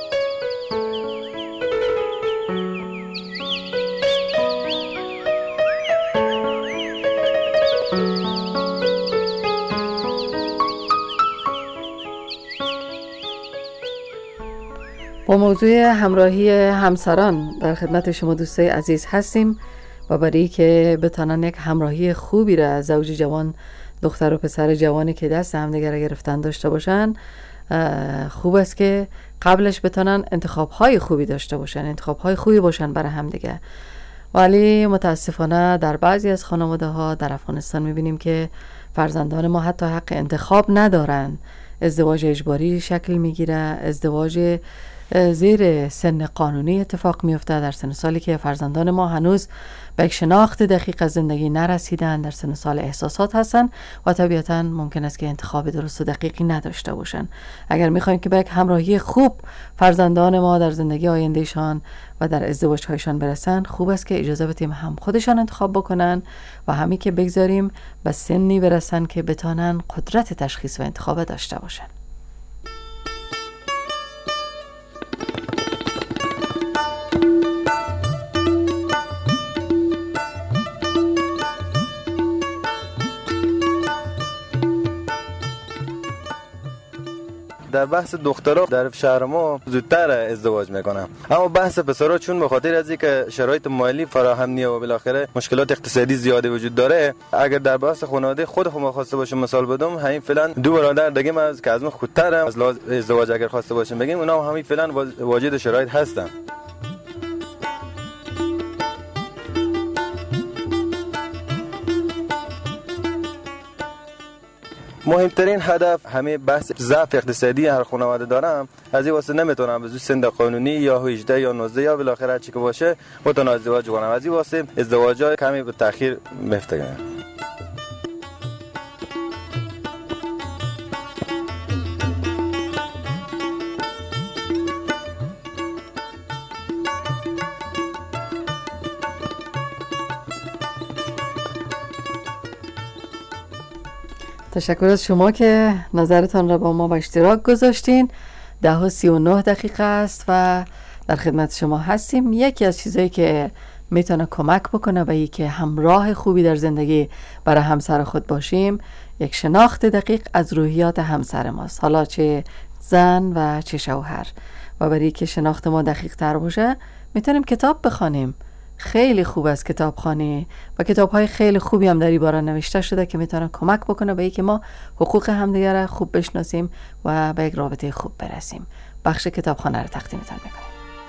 با موضوع همراهی همسران در خدمت شما دوستای عزیز هستیم و برای که بتانن یک همراهی خوبی را زوج جوان، دختر و پسر جوانی که دست همدیگر گرفتن داشته باشن، خوب است که قبلش بتانن انتخاب‌های خوبی داشته باشن، انتخاب‌های خوبی باشن برای همدیگه. ولی متاسفانه در بعضی از خانواده‌ها در افغانستان می‌بینیم که فرزندان ما حتی حق انتخاب ندارن. ازدواج اجباری شکل میگیره، ازدواج زیر سن قانونی اتفاق میفته در سن سالی که فرزندان ما هنوز به یک شناخت دقیق از زندگی نرسیدن، در سن سال احساسات هستن و طبیعتاً ممکن است که انتخاب درست و دقیقی نداشته باشن. اگر میخوایم که به یک همراهی خوب فرزندان ما در زندگی آیندهشان و در ازدواج هایشان برسن، خوب است که اجازه بدیم هم خودشان انتخاب بکنن و همی که بگذاریم به سنی برسن که بتانن قدرت تشخیص و انتخاب داشته باشن. در بحث دخترها در شهر ما زودتر ازدواج میکنن، اما بحث پسرها چون به خاطر از اینکه شرایط مالی فراهم نیست و بالاخره مشکلات اقتصادی زیاده وجود داره، اگر در بحث خانواده خود ما خواسته باشم مثال بدم، همین فعلا دو برادر دیگه از که از من خودترم از ازدواج اگر خواسته باشم بگیم، اونا همین فعلا واجد شرایط هستن. مهمترین هدف همه بحث ضعف اقتصادی هر خانواده دارم، از این واسه نمیتونم به سن قانونی یا 18 یا 19 یا بالاخره چی که باشه بتونم ازدواج کنم، از این واسه ازدواج‌ها کمی به تأخیر میفته. تشکر از شما که نظرتان را با ما به اشتراک گذاشتین. 10:39 است و در خدمت شما هستیم. یکی از چیزایی که میتونه کمک بکنه به اینکه همراه خوبی در زندگی برای همسر خود باشیم، یک شناخت دقیق از روحیات همسر ماست، حالا چه زن و چه شوهر. و برای که شناخت ما دقیق تر باشه میتونیم کتاب بخوانیم. خیلی خوب است کتابخوانی و کتاب‌های خیلی خوبی هم در این باره نوشته شده که میتونه کمک بکنه به اینکه ما حقوق همدیگه را خوب بشناسیم و به یک رابطه خوب برسیم. بخش کتابخانه رو تقدیمتان میکنیم.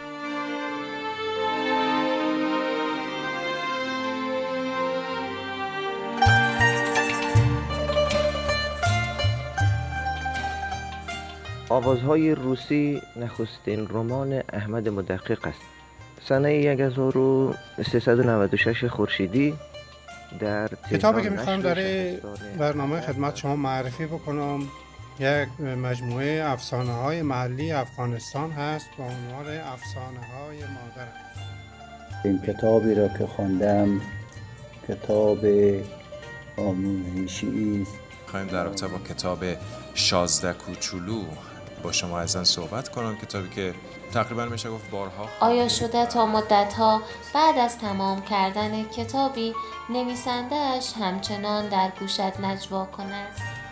آوازهای روسی نخستین رمان احمد مدقق است. سنه 1396 خورشیدی در کتابی که میخوام در برنامه خدمت شما معرفی بکنم یک مجموعه افسانه های محلی افغانستان هست با عنوان افسانه های مادر. این کتابی را که خواندم کتاب آموزشی است. میخوایم در رابطه با کتاب 16 کوچولو با شما عزیزان صحبت کنم. کتابی که تقریبا میشه گفت بارها آیا شده تا مدت‌ها بعد از تمام کردن کتابی نویسنده‌اش همچنان در گوشت نجوا کند؟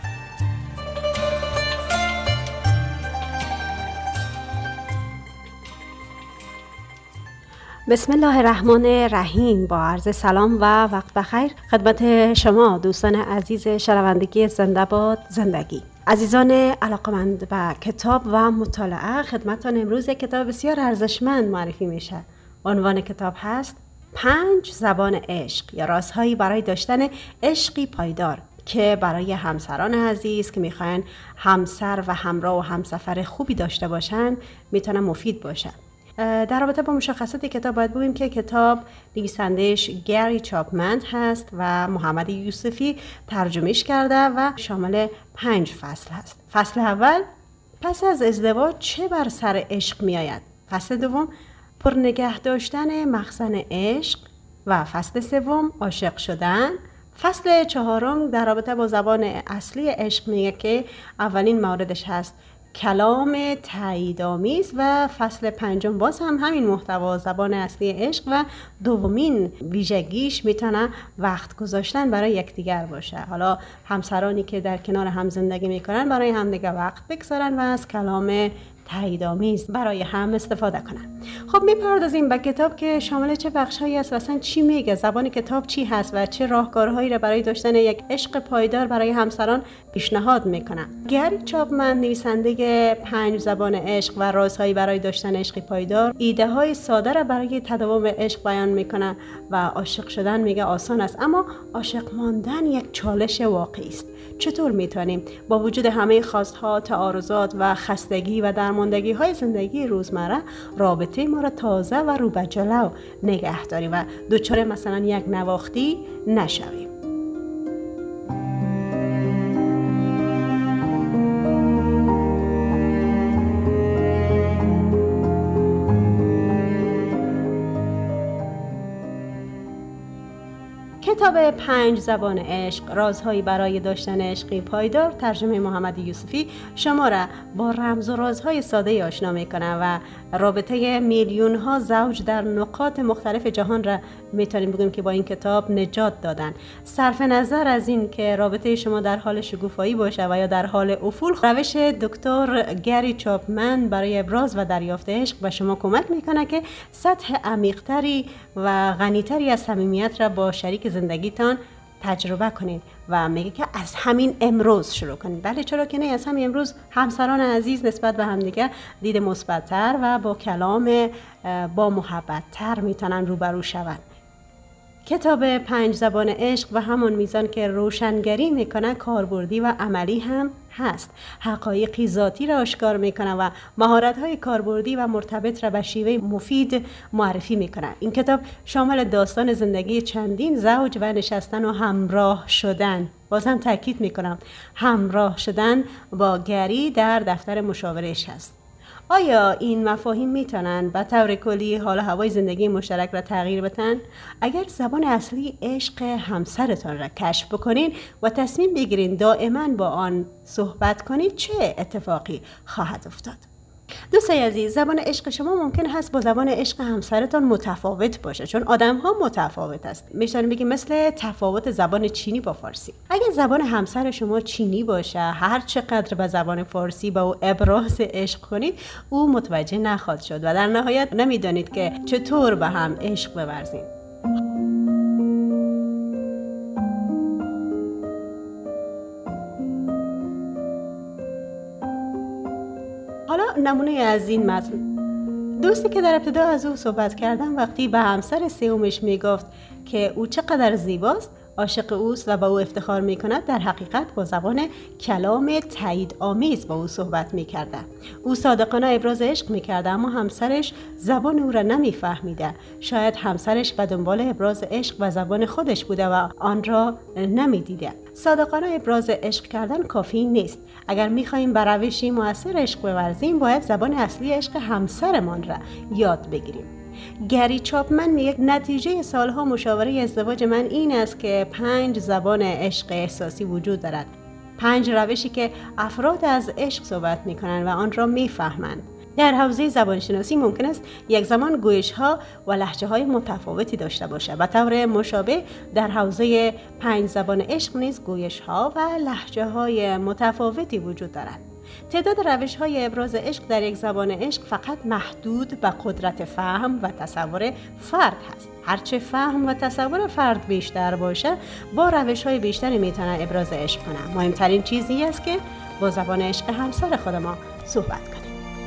بسم الله الرحمن الرحیم. با عرض سلام و وقت بخیر خدمت شما دوستان عزیز شنوندگی زنده باد زندگی. عزیزان علاقمند به کتاب و مطالعه، خدمتتان امروز یک کتاب بسیار ارزشمند معرفی میشه. عنوان کتاب هست 5 زبان عشق یا رازهایی برای داشتن عشقی پایدار، که برای همسران عزیز که میخواین همسر و همراه و همسفر خوبی داشته باشن میتونه مفید باشه. در رابطه با مشخصات کتاب باید بگویم که کتاب نویسنده‌اش گری چاپمن هست و محمد یوسفی ترجمهش کرده و شامل 5 فصل هست. فصل اول، پس از ازدواج چه بر سر عشق می آید؟ فصل دوم، پر نگه داشتن مخزن عشق و فصل سوم، عاشق شدن. فصل چهارم در رابطه با زبان اصلی عشق میگه که اولین موردش هست کلام تاییدآمیز و فصل پنجم باز هم همین محتوا زبان اصلی عشق و دومین ویژگیش میتونه وقت گذاشتن برای یکدیگر باشه. حالا همسرانی که در کنار هم زندگی میکنن برای همدیگه وقت بگذارن و از کلام تاییدآمیز برای هم استفاده کنن. خب میپردازیم به کتاب که شامل چه بخش‌هایی است و اصلا چی میگه، زبان کتاب چی هست و چه راهکارهایی را برای داشتن یک عشق پایدار برای همسران پیشنهاد میکنه. گری چاپمن نویسنده 5 زبان عشق و رازهایی برای داشتن عشقی پایدار ایده های ساده را برای تداوم عشق بیان میکنه و عاشق شدن میگه آسان است، اما عاشق ماندن یک چالش واقعی است. چطور میتونیم با وجود همه خواستها، تعارضات و خستگی و درماندگی های زندگی روزمره رابطه ما را تازه و رو به جلو نگه داریم و دچار مثلا یک نواختی نشویم؟ کتاب 5 زبان عشق، رازهایی برای داشتن عشقی پایدار، ترجمه محمد یوسفی، شما را با رمز و رازهای ساده آشنا میکنه و رابطه میلیون ها زوج در نقاط مختلف جهان را میتونیم بگیم که با این کتاب نجات دادن. صرف نظر از این که رابطه شما در حال شکوفایی باشه و یا در حال افول، روش دکتر گری چاپمن برای ابراز و دریافت عشق به شما کمک میکنه که سطح عمیق‌تری و غنی‌تری از صمیمیت را با شریک زندگیتان تجربه کنید و میگه که از همین امروز شروع کنید. بله، چرا که نه، از همین امروز همسران عزیز نسبت به همدیگه دید مثبت‌تر و با کلام با محبت‌تر میتونن روبرو شوند. کتاب 5 زبان عشق و همون میزان که روشنگری میکنه کاربردی و عملی هم هست. حقایقی ذاتی را آشکار میکنه و مهارت‌های کاربردی و مرتبط را به شیوه مفید معرفی میکنه. این کتاب شامل داستان زندگی چندین زوج و نشستن و همراه شدن، باز هم تاکید میکنم همراه شدن با گری در دفتر مشاورش هست. آیا این مفاهیم میتونن به طور کلی حال و هوای زندگی مشترک را تغییر بدن؟ اگر زبان اصلی عشق همسرتان را کشف بکنین و تصمیم بگیرین دائما با آن صحبت کنید، چه اتفاقی خواهد افتاد؟ دوستای عزیز، زبان عشق شما ممکن هست با زبان عشق همسرتان متفاوت باشه، چون آدم ها متفاوت است. میشن بگیم مثل تفاوت زبان چینی با فارسی. اگر زبان همسر شما چینی باشه، هر چقدر به زبان فارسی با او ابراز عشق کنید، او متوجه نخواهد شد و در نهایت نمیدانید که چطور به هم عشق بورزید. حالا نمونه از این متن. دوستی که در ابتدا از او صحبت کردم وقتی به همسر سومش میگفت که او چقدر زیباست، عاشق اوست و با او افتخار میکند، در حقیقت با زبان کلام تایید آمیز با او صحبت میکرده. او صادقانه ابراز عشق میکرده، اما همسرش زبان او را نمیفهمیده. شاید همسرش به دنبال ابراز عشق و زبان خودش بوده و آن را نمیدیده. صادقانه ابراز عشق کردن کافی نیست. اگر میخواهیم بر روشی مؤثر عشق بورزیم، باید زبان اصلی عشق همسرمان را یاد بگیریم. گری چاپمن میگه نتیجه سالها مشاوره ازدواج من این است که 5 زبان عشق احساسی وجود دارد. 5 روشی که افراد از عشق صحبت میکنند و آن را میفهمند. در حوزه زبانشناسی ممکن است یک زمان گویش‌ها و لهجه‌های متفاوتی داشته باشد. به طور مشابه در حوزه 5 زبان عشق نیز گویش‌ها و لهجه‌های متفاوتی وجود دارند. تعداد روش‌های ابراز عشق در یک زبان عشق فقط محدود به قدرت فهم و تصور فرد هست. هرچه فهم و تصور فرد بیشتر باشه، با روش‌های بیشتری میتونه ابراز عشق کنه. مهمترین چیزی است که با زبان عشق همسر خود ما صحبت کنیم.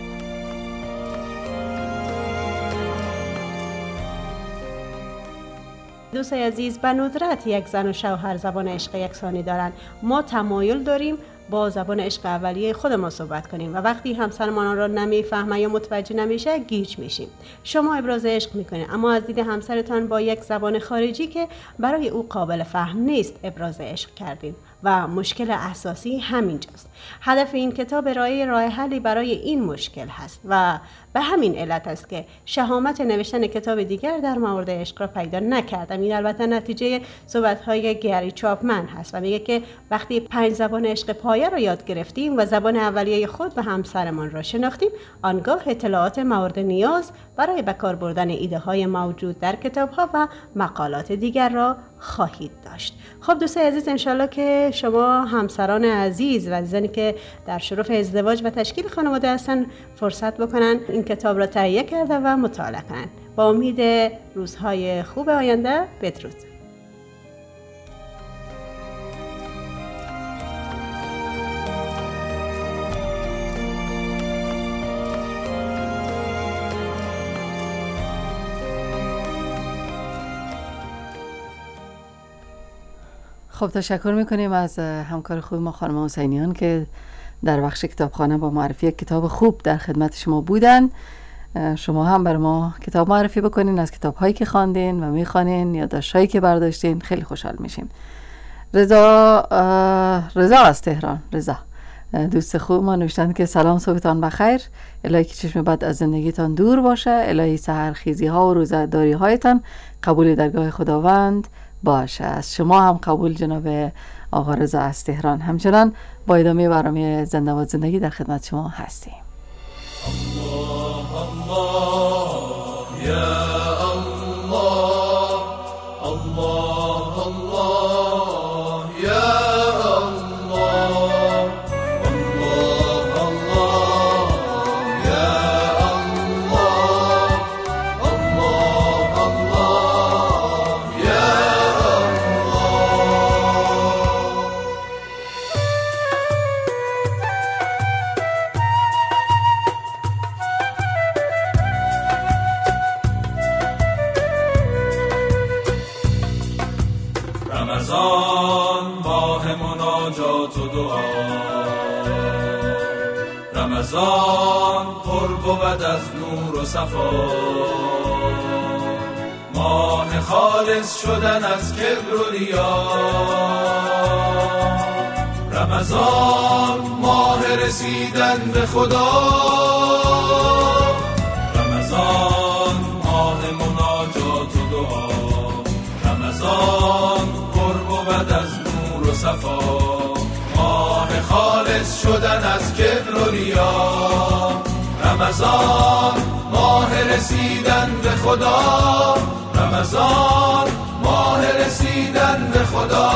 دوستای عزیز، به ندرت یک زن و شوهر زبان عشق یکسانی دارند. ما تمایل داریم با زبان عشق اولیه خود ما صحبت کنیم و وقتی همسرمان آن را نمیفهمه یا متوجه نمیشه گیج میشیم. شما ابراز عشق میکنید اما از دید همسرتان با یک زبان خارجی که برای او قابل فهم نیست ابراز عشق کردین و مشکل اساسی همینجاست. هدف این کتاب ارائه راه حلی برای این مشکل هست و به همین علت است که شهامت نوشتن کتاب دیگر در مورد عشق را پیدا نکردم. این البته نتیجه صحبت‌های گری چاپمن هست و میگه که وقتی 5 زبان عشق پایه را یاد گرفتیم و زبان اولیه خود به همسرمان را شناختیم، آنگاه اطلاعات مورد نیاز برای به کار بردن ایده‌های موجود در کتاب‌ها و مقالات دیگر را خواهید داشت. خب دوستان عزیز، انشالله که شما همسران عزیز و عزیزانی که در شرف ازدواج و تشکیل خانواده هستن فرصت بکنن این کتاب را تهیه کرده و مطالعه کنن. با امید روزهای خوب آینده. بدرود. خب تشکر میکنیم از همکار خوب ما خانم حسینیان که در بخش کتابخانه با معرفی کتاب خوب در خدمت شما بودن. شما هم بر ما کتاب معرفی بکنین از کتاب‌هایی که خواندین و میخوانین یا داشتهایی که برداشتین. خیلی خوشحال میشیم. رضا از تهران، رضا دوست خوب ما نوشتن که سلام، صبحتان بخیر، الهی که چشم بد از زندگیتان دور باشه، الهی سحرخیزی ها و روزداری هایتان قبول درگاه خداوند باشه. از شما هم قبول جناب آقا رضا از تهران. همچنان با ادامه برنامه زنده باد زندگی در خدمت شما هستیم. الله الله یا الله، الله الله یا الله، الله الله یا الله، الله الله یا رمضان ماه مناجات و دعا، رمضان پر بود از نور و صفا، ماه خالص شدن از کبر و ریا، رمضان ماه رسیدن به خدا، رمضان ماه مناجات و دعا، رمضان بود از نور و صفا، ماه خالص شدن از کبر و ریا، رمضان ماه رسیدن به خدا، رمضان ماه رسیدن به خدا.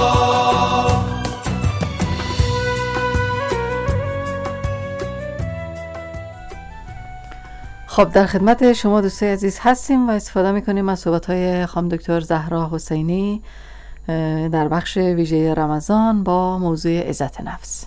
خب در خدمت شما دوستای عزیز هستیم و استفاده میکنیم از صحبت‌های خانم دکتر زهرا حسینی در بخش ویژه رمضان با موضوع عزت نفس.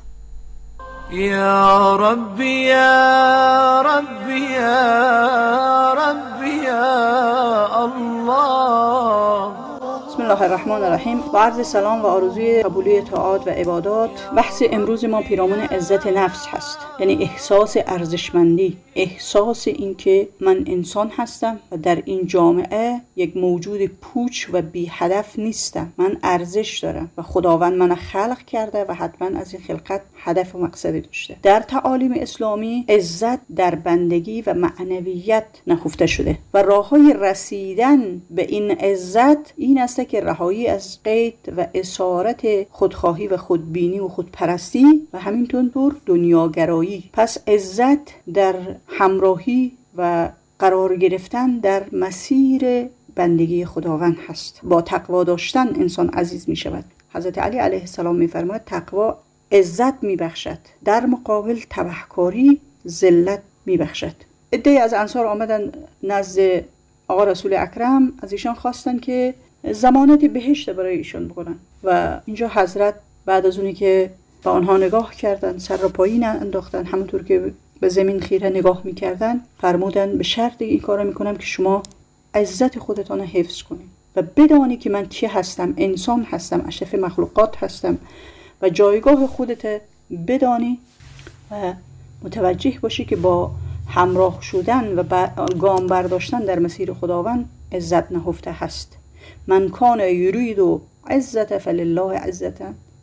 یا ربی یا ربی یا ربی یا الله. بسم الله الرحمن الرحیم. با عرض سلام و آرزوی قبولی طاعات و عبادات. بحث امروز ما پیرامون عزت نفس هست، یعنی احساس ارزشمندی، احساس این که من انسان هستم و در این جامعه یک موجود پوچ و بی هدف نیستم، من ارزش دارم و خداوند من خلق کرده و حتما از این خلقت هدف و مقصدی داشته. در تعالیم اسلامی عزت در بندگی و معنویت نهفته شده و راههای رسیدن به این عزت این است که رهایی از قید و اسارت خودخواهی و خودبینی و خودپرستی و همینطور دنیاگرایی. پس عزت در همراهی و قرار گرفتن در مسیر بندگی خداوند هست. با تقوا داشتن انسان عزیز می شود. حضرت علی علیه السلام می فرماید تقوا عزت می بخشد، در مقابل تبهکاری ذلت می بخشد. عده‌ای از انصار آمدن نزد آقا رسول اکرم، از ایشان خواستن که ضمانت بهشت برای ایشان بکنن و اینجا حضرت بعد از اونی که به آنها نگاه کردن، سر را پایین انداختن، همونطور که به زمین خیره نگاه میکردن، فرمودن به شرط این کارا میکنم که شما عزت خودتان رو حفظ کنید و بدانی که من کی هستم، انسان هستم، اشرف مخلوقات هستم و جایگاه خودت بدانی و متوجه باشی که با همراه شدن و گام برداشتن در مسیر خداوند عزت نهفته هست. من کان یرید و عزت فلله عزت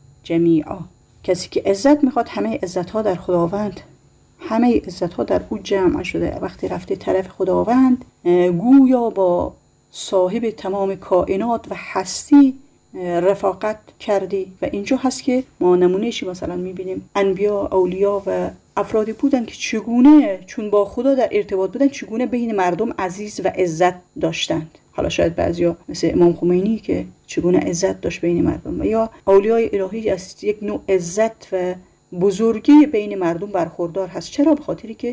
جمیعا. کسی که عزت میخواد، همه عزت ها در خداوند، همه عزت ها در او جمع شده. وقتی رفته طرف خداوند گویا با صاحب تمام کائنات و هستی رفاقت کردی و اینجا هست که ما نمونهشی مثلا میبینیم انبیا، اولیا و افرادی بودن که چگونه چون با خدا در ارتباط بودن چگونه بین مردم عزیز و عزت داشتند. حالا شاید بعضیا مثل امام خمینی که چگونه عزت داشت بین مردم، و یا اولیای الهی از یک نوع عزت و بزرگی بین مردم برخوردار هست. چرا؟ به خاطری که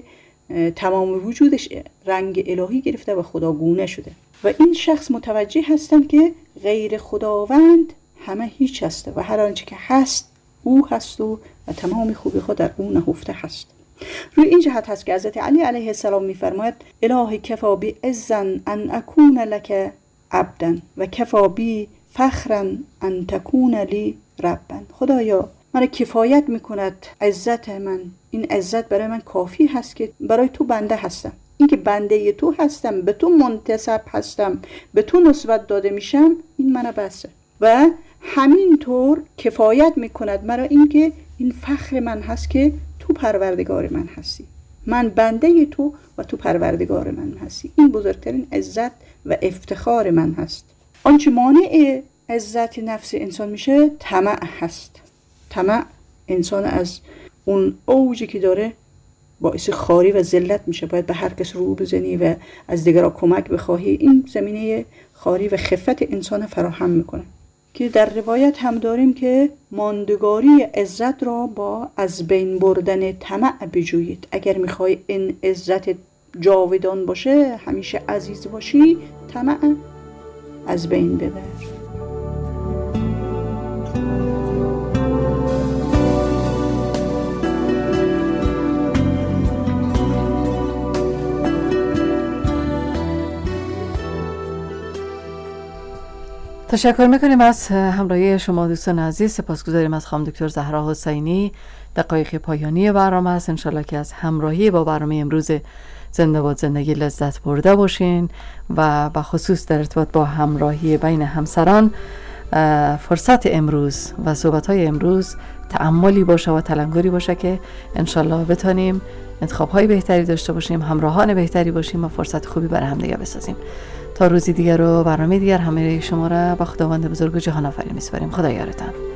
تمام وجودش رنگ الهی گرفته و خداگونه شده و این شخص متوجه هستن که غیر خداوند همه هیچ هست و هر آنچه که هست او هست و تمام خوبی خود در او نهفته هست. روی این جهت هست که حضرت علی علیه السلام میفرماید الهی کفا بی عزن ان اکون لک عبدا و کفا بی فخرا ان تکون لی ربا. خدایا من کفایت میکند عزت من، این عزت برای من کافی هست که برای تو بنده هستم، این که بنده تو هستم، به تو منتسب هستم، به تو نسبت داده میشم، این منو بسه. و همینطور کفایت میکند مرا این که این فخر من هست که تو پروردگار من هستی، من بنده تو و تو پروردگار من هستی. این بزرگترین عزت و افتخار من هست. آنچه مانع عزت نفس انسان میشه طمع هست. طمع انسان از اون اوجی که داره باعث خاری و ذلت میشه. باید به هر کس رو بزنی و از دیگران کمک بخواهی. این زمینه خاری و خفت انسان فراهم میکنه که در روایت هم داریم که ماندگاری عزت را با از بین بردن طمع بجویید. اگر میخوای این عزت جاودان باشه، همیشه عزیز باشی، طمع از بین ببر. تشکر میکنیم از همراهی شما دوستان عزیز. سپاسگزاریم از خانم دکتر زهرا حسینی. دقایق پایانی برنامه است. انشالله که از همراهی با برنامه امروز زنده باد زندگی لذت برده باشین و به خصوص در ارتباط با همراهی بین همسران فرصت امروز و صحبت‌های امروز تأملی باشه و تلنگری باشه که انشالله بتونیم انتخاب‌های بهتری داشته باشیم، همراهان بهتری باشیم و فرصت خوبی برای هم دیگه بسازیم. تا روزی دیگر و برنامه دیگر همه شما را به خداوند بزرگ و جهان آفرین می‌سپاریم. خدا یارتان.